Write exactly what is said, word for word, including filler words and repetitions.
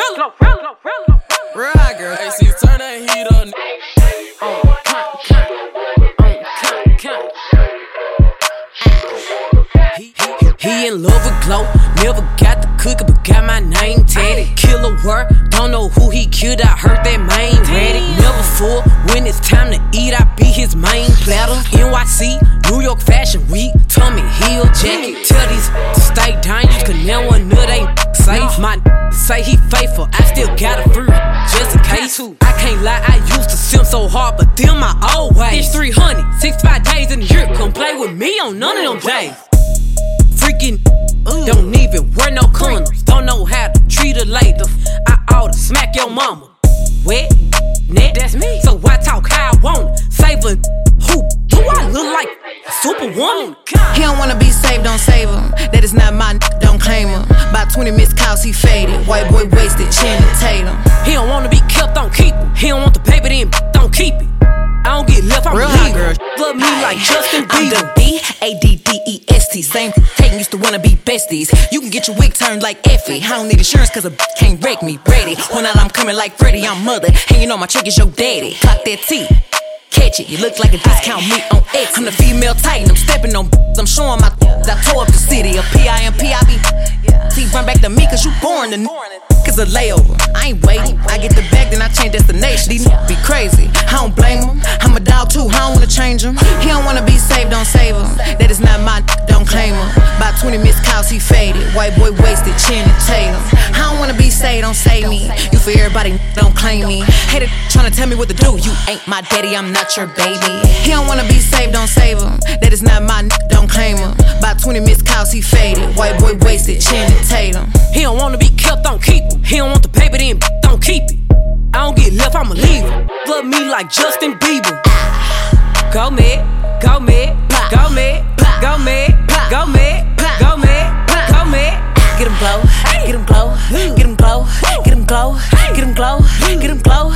Real hot girl. Hey, see, turn that heat up. On cunt, cunt. On cunt, cunt. He, he, he in love with Glow. Never got the cookie, but got my name tatted. Killer work, don't know who he killed. I heard that main ready. Never full when it's time to eat. I be his main platter. N Y C, New York Fashion Week. Tommy Hill jacket. Tell these to stay dangerous, cause now one nut ain't safe. My say he faithful, I still got a fruit just in case. I can't lie, I used to simp so hard, but them my old ways. It's three hundred, sixty-five days in the year. Come play with me on none of them days. Freaking don't even wear no condoms. Don't know how to treat a lady. I oughta smack your mama. Wet, net, that's me. So I talk how I want it. Save a who? Do I look like a superwoman? He don't wanna be saved, don't save him. That is not my n, don't claim him. By twenty missed calls, he faded. White boy wasted, Channing Tatum. He don't wanna be kept, don't keep him. He don't want the paper, then don't keep it. I don't get left, I'm real hot girl. Love me like Justin Bieber. I'm the B A D D E S T. Same Tatum used to wanna be besties. You can get your wig turned like Effie. I don't need insurance cause a b- can't wreck me. Ready. One out I'm coming like Freddy, I'm mother. Hanging on my check is your daddy. Clock that T. Catch it, you look like a discount meat on X. I'm the female titan, I'm stepping on b- I'm showing my th- I tore up the city. A P I M P, I be T, run back to me cause you born to n- cause a layover. I ain't waiting, I get the bag then I change destination. These n- be crazy, I don't blame them. I'm a dog too, I don't wanna change him. He don't wanna be saved, don't save him. That is not my n- don't claim him. By twenty missed calls, he faded. White boy wasted, Channing Tatum. I don't wanna be saved, don't save me. You for everybody, don't claim me. Hater tryna tell me what to do. You ain't my daddy, I'm not your baby. He don't wanna be saved, don't save him. That is not my n- don't claim him. By twenty missed calls, he faded. White boy wasted, Channing Tatum. He don't wanna be kept, don't keep him. He don't want the paper, then don't keep it. I don't get left, I'ma leave him. Love me like Justin Bieber. Go mad, go mad, go mad, go mad, go mad, go mad, go mad. Get him glow, get him glow, get him glow, get him glow, get him glow, get him glow.